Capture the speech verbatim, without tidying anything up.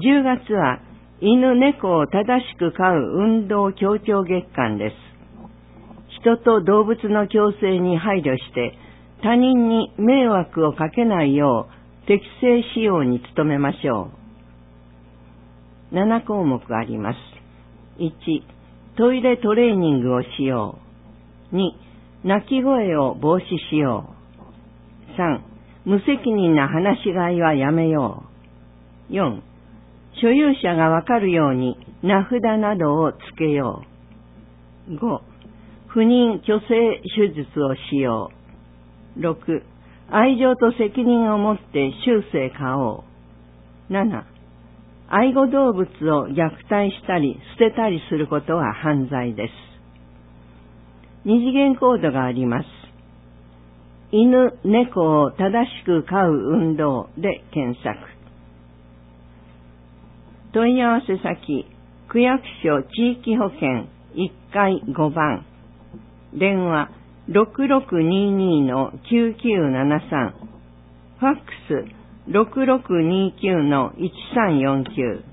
じゅうがつは犬猫を正しく飼う運動協調月間です。人と動物の共生に配慮して他人に迷惑をかけないよう適正使用に努めましょう。なな項目あります。いち、トイレトレーニングをしよう。に、泣き声を防止しよう。さん、無責任な話し飼いはやめよう。よん、所有者がわかるように名札などをつけよう。ご、不妊去勢手術をしよう。ろく、愛情と責任を持って終生飼おう。なな、愛護動物を虐待したり捨てたりすることは犯罪です。二次元コードがあります。犬、猫を正しく飼う運動で検索。問い合わせ先、区役所地域保険いっかいごばん。電話 ろくろくにーにーのきゅうきゅうななさん。ファックス ろくろくにーきゅうのいちさんよんきゅう。